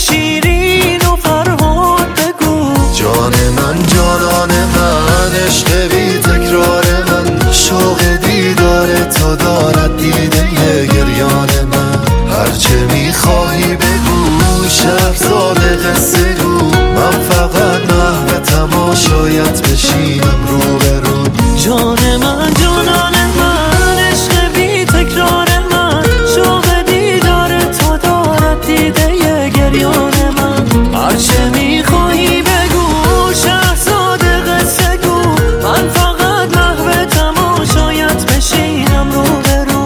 شیرین و فرهاد بگو. جان من جانان من، عشق بی تکرار من، شوق دیدار تو دارد دیده گریان من. هرچه میخواهی بگو شهرزاد قصه گو، من فقط محو تماشایت بشینم رو به رو. جان من جانان من، عشق بی تکرار من، شوق دیدار تو دارد دیده گریان من. هرچه میخواهی بگو شهرزاد قصه گو، من فقط محو تماشایت بشینم رو به رو.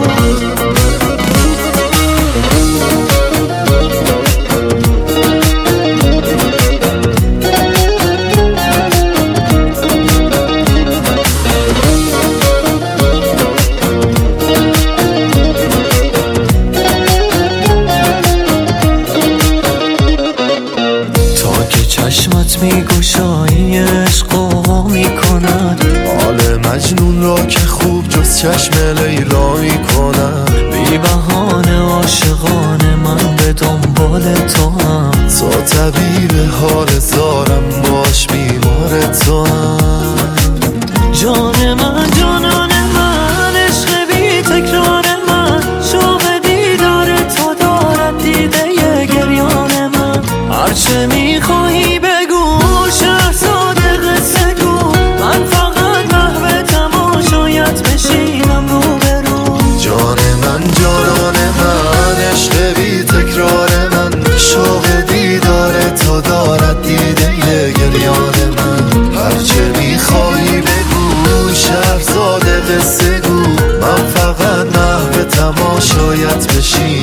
چشمت میگوشایی عشق و میکند، حال مجنون را که خوب جز چشم لیلا میکند. بی بهانه عاشقانه من به دنبال تو هم، تو طبیب حال زارم باش بیمار تو هم. جان من جانان من، عشق بی تکرار من، شوق دیدار تو دارد دیده گریان من. هرچه میخواهی بگو شهرزاد قصه گو، من فقط محو تماشایت بشینم رو به رو. جان من جانان من، عشق بی تکرار من، شوق دیدار تو دارد دیده گریان من. هرچه میخواهی بگو شهرزاد قصه گو، من فقط محو تماشایت بشینم